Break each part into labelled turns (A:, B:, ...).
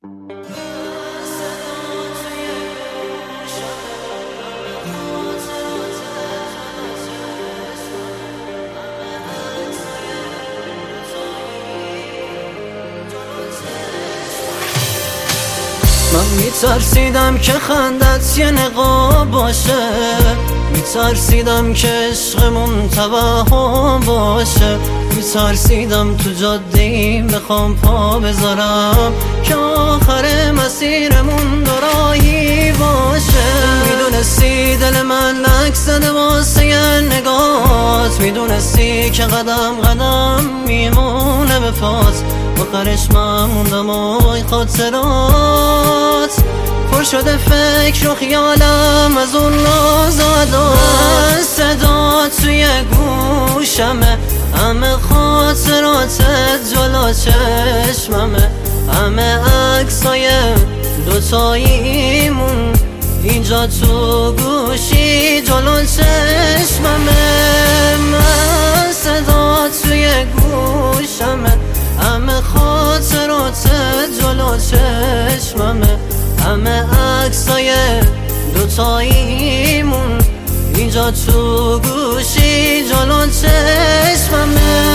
A: من میترسیدم که خندت یه نقاب باشه، میترسیدم که عشقمون توهم باشه، میترسیدم تو جاده‌ای بخوام پا بذارم که آخر مسیرمون دوراهی باشه. میدونستی دل من لک زده واسه یه نگات، میدونستی که قدم قدم میمونه به پات، آخرش من موندم و وای خاطرات پر شده فکر و خیالم از اون ناز و عدات. صدا توی گوشمه، همه خاطراتت جلو چشممه، همه عکسای دوتاییمون اینجا تو گوشی جلو چشممه. من صدا توی گوشمه، همه خاطراتت جلو چشممه، همه عکسای دوتاییمون اینجا تو گوشی جلو چشممه.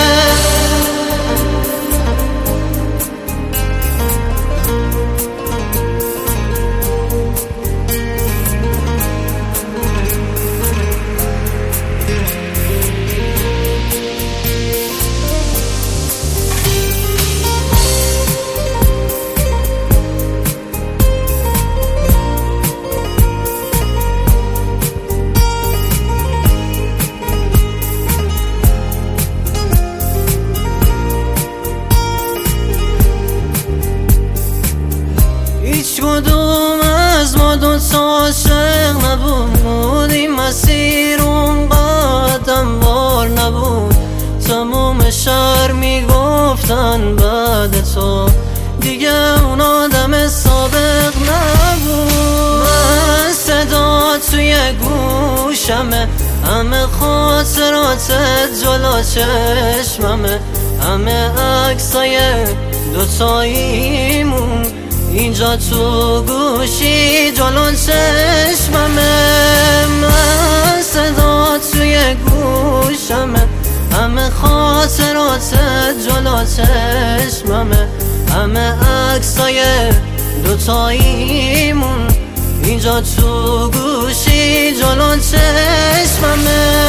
A: هیچ کدوم از ما دوتا عاشق نبود، این مسیر اونقدر هموار نبود، تموم شهر میگفتن بعد تو دیگه اون آدم سابق نبود. من صدا توی گوشمه، همه خاطراتت جلو چشممه، همه عکسای دوتاییمون اینجا تو گوشی جلو چشممه. من صدا توی گوشمه، همه خاطراتت جلو چشممه، همه عکسای دوتاییمون اینجا تو گوشی جلو چشممه.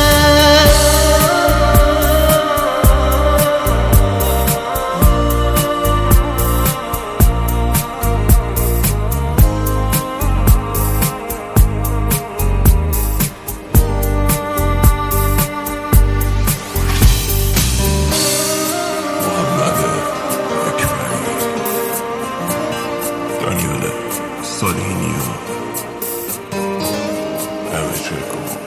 B: Daniele Solinio, Electrical.